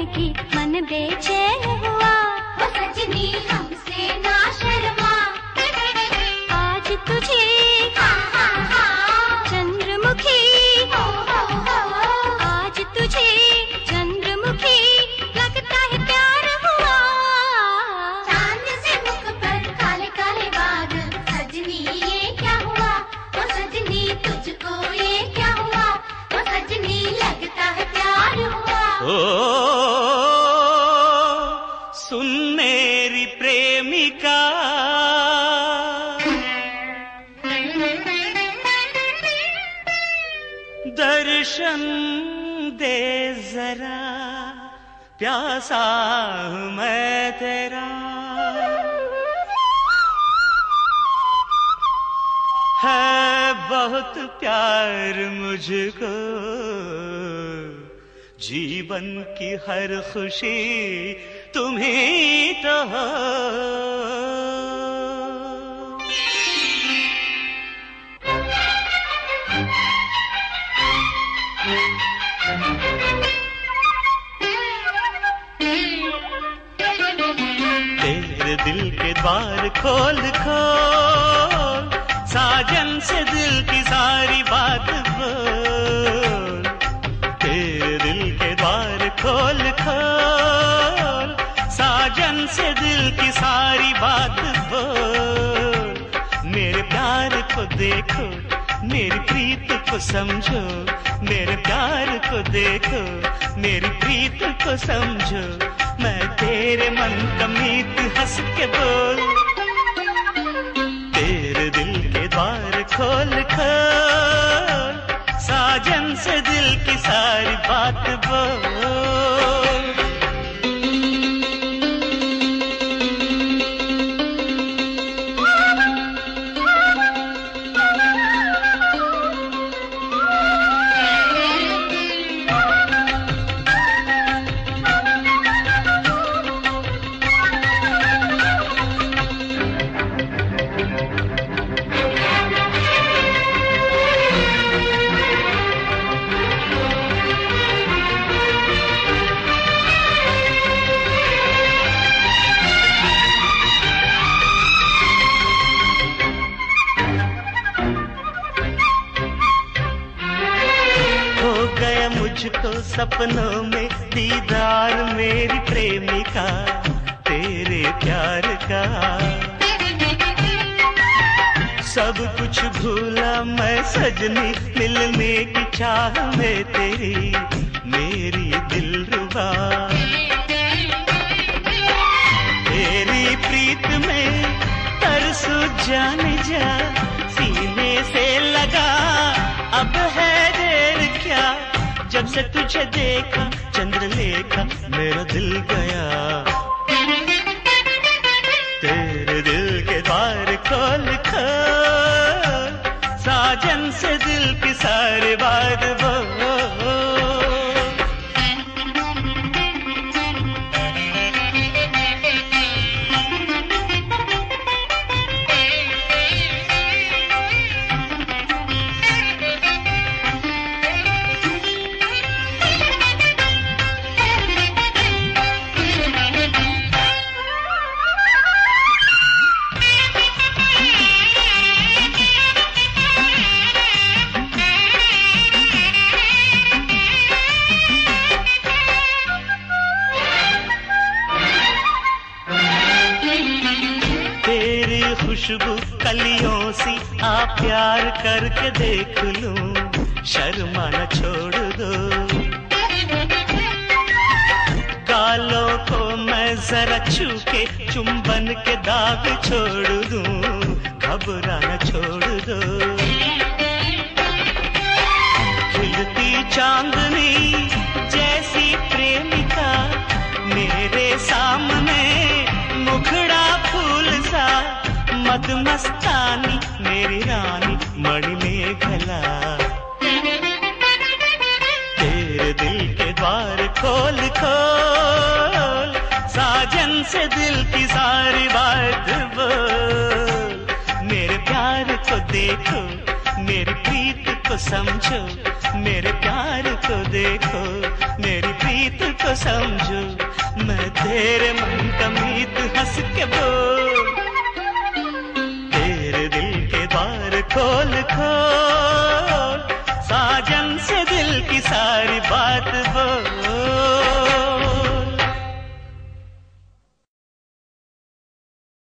की मन बेचैन हुआ। ओ सजनी हमसे ना शर्मा, आज तुझे चंद्रमुखी, आज तुझे चंद्रमुखी लगता है प्यार हुआ। चांद से मुख पर काले काले बादल, सजनी ये क्या हुआ? ओ सजनी तुझको ये क्या हुआ? ओ सजनी लगता है प्यार हुआ। ओ सुन मेरी प्रेमिका, दर्शन दे जरा, प्यासा हूँ मैं तेरा। है बहुत प्यार मुझको, जीवन की हर खुशी तुम्ही तो हो। तेरे दिल के द्वार खोल खोल, साजन से दिल की सारी बात बोल। तेरे दिल के द्वार खोल खोल, साजन से दिल की सारी बात बोल। मेरे प्यार को देखो, मेरी प्रीत को समझो, मेरे प्यार को देखो, मेरी प्रीत को समझो। मैं तेरे मन का मीत हंस के बोल। तेरे दिल के द्वार खोल खोल, साजन से दिल की सारी बात बोल। मुझको सपनों में दीदार मेरी प्रेमिका, तेरे प्यार का। सब कुछ भूला मैं सजनी, मिलने की चाह में तेरी मेरी दिलरुबा। तेरी प्रीत में तरसू जाने जा, सीने से लगा अब है देर क्या। जब से तुझे देखा चंद्रलेखा, मेरा दिल गया। तेरे दिल के द्वार खोल खोल, साजन से दिल की सारी बात बोल। खुशबू कलियों सी आ प्यार करके देख लूं, शर्मा न छोड़ दो। गालों को मैं जरा छू के चुंबन के दाग छोड़ दूं, घबरा न छोड़ दो। खिलती चांदनी जैसी प्रेमिका, मेरे सामने मुखड़ा फूल सा। मदमस्तानी मेरी रानी मणि मेघला, तेरे दिल के द्वार खोल खोल, साजन से दिल की सारी बात बोल। मेरे प्यार को देखो, मेरी प्रीत को समझो, मेरे प्यार को देखो, मेरी प्रीत प्रीत को समझो, मैं तेरे मन का मीत हंस के बोल, तेरे दिल के द्वार खोल खोल।